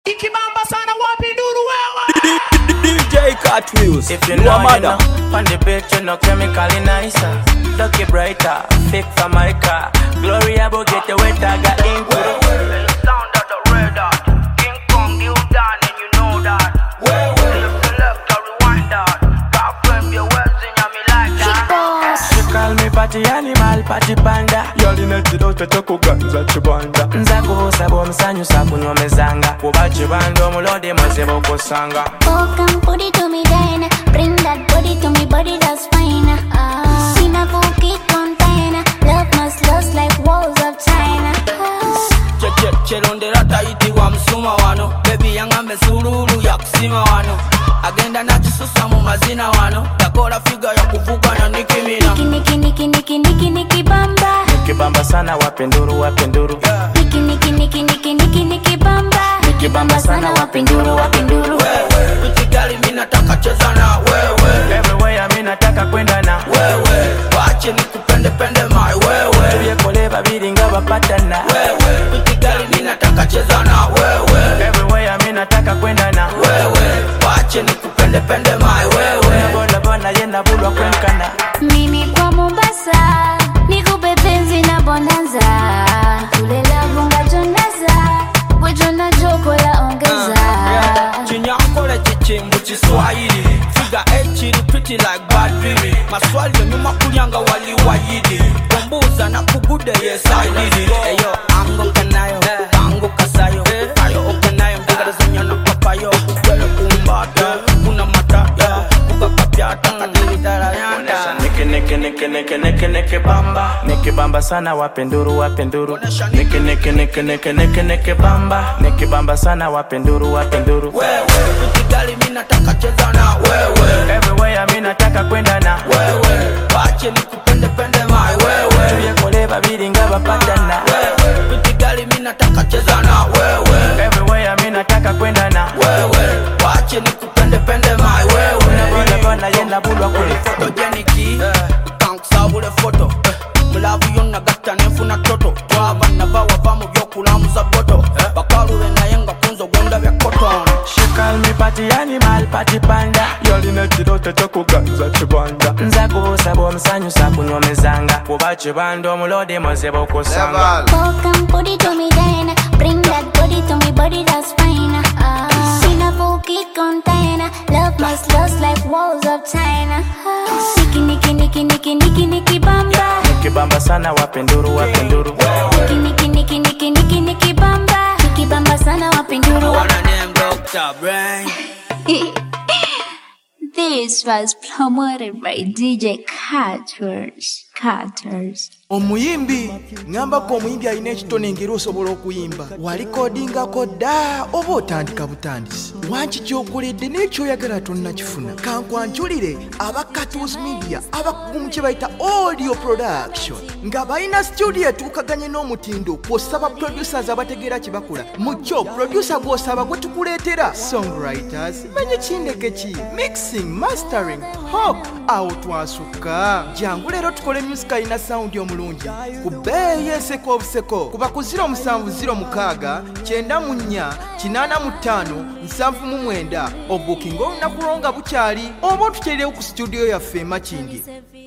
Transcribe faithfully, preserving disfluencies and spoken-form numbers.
Ikibamba sana wapi nduru wewe D J Cartwheels. If you know, you know, on the beat you know chemically nicer, lucky brighter, fake for my car. Gloria will get the wet I got ink. The sound of the red dot, King Kong you down and you know that. If you left or rewind that, God frame your words in your me like that. She call me party animal, party panda. Yali netido tetoko ganza chibanda. Nzago sabo msanyu sabu nyomezanga. Kuba chibando mulode mazebo kosanga. Oh, come put it to me then. Bring that body to me, body that's fine. Uh, see my funky container. Love must lust like walls of China. Che che che londe rata iti wa msuma wano. Baby yanga mesururu ya kusima wano. Agenda na chisusa mu mazina wano. Takora figa ya kuvuka na Nicki Minaj. Niki niki niki niki niki bamba. Niki bamba sana wapenduru wapenduru. Niki niki niki niki niki niki bamba. Niki bamba sana wapenduru wapenduru. Wewe, uchigali mina taka cheza na wewe. Everywhere mina taka kwenda na wewe. Wache nikupende pende my wewe. Tuye kole babiri nga bapatana. Wewe, uchigali mina taka cheza na wewe. Everywhere mina taka kwenda na wewe. Wache nikupende pende my wewe. Bona bona yenda bulwa kwenkana. Mimi kwa Mombasa, nikupe penzi na bonanza. Tulela bunga jonaza, wejona joko la ongeza. Chinyankole chichimbu chiswahili. Figa echiri pretty like bad baby. Maswali nyuma kulyanga wali wayidi. Kumbuza na kugude yes I did it. Eyo ango kanayo, ango kasayo. Ayo okanayo, mdigada zanya na papayo. Kwele kumbata, kuna matata. Kuka kapiata, kadiri darayanda. Niki niki niki niki niki niki bamba. Niki bamba sana wapenduru wapenduru. Niki niki niki niki niki niki bamba. Niki bamba sana wapenduru wapenduru. Wewe, ukigali mina taka cheza na wewe. Everywhere mina taka kwenda na wewe. Wache nikupende pende my wewe. Tuye kole babiri nga bapatana. Wewe, ukigali mina taka cheza na wewe. Everywhere mina taka kwenda na wewe. Wache nikupende pende my wewe. Bona bona yenda bulwa kule. Photogenic, ukank sabule photo. Mulavu yonna gatta nefuna toto. Wabana bawa vamu byokulamu za boto. Bakalube naye nga kunzo gonda bya cotton. She call me party animal, party panda. Yali netido tetoko ganza chibanda. Nzago sabo msanyu sabu nyomezanga. Kuba chibando mulode mazebo kosanga. Oh, come put it to me then. Bring that body to me, body that's fine. Uh, see my funky container. Love must lust like walls of China. Niki niki niki niki niki niki bamba. Niki bamba sana wapenduru wapenduru. Niki niki niki niki niki niki bamba. Niki bamba sana wapenduru. Wanna name Doctor Brain. This was promoted by D J Carters. Carters. Omuyimbi ngamba ko omuyimbi alina ekitone ngero osobola okuyimba walikodingako dda oba otandika butandisi wanki kyokoledde n'ekyoyagala tonna kifuna kankwanjulire aba Cartwheels Media abakugumu kye bayita audio production nga balina studio etuukaganye n'omutindo kw'osaba producers abategeera kye bakola mu kyo producer gw'osaba gwe tukuleetera songwriters manye kindeke ki mixing mastering hop awo twasukka jangu leero tukole music alina sound y'omulungi ku bbeeyi enseko obuseko kuba ku ziro musanvu ziro mukaaga kyenda mu nnya kinaana mu ttaano nsanvu mu mwenda obukinga olunaku lwo nga bukyali oba otuteerewo ku studio yaffe e Makindye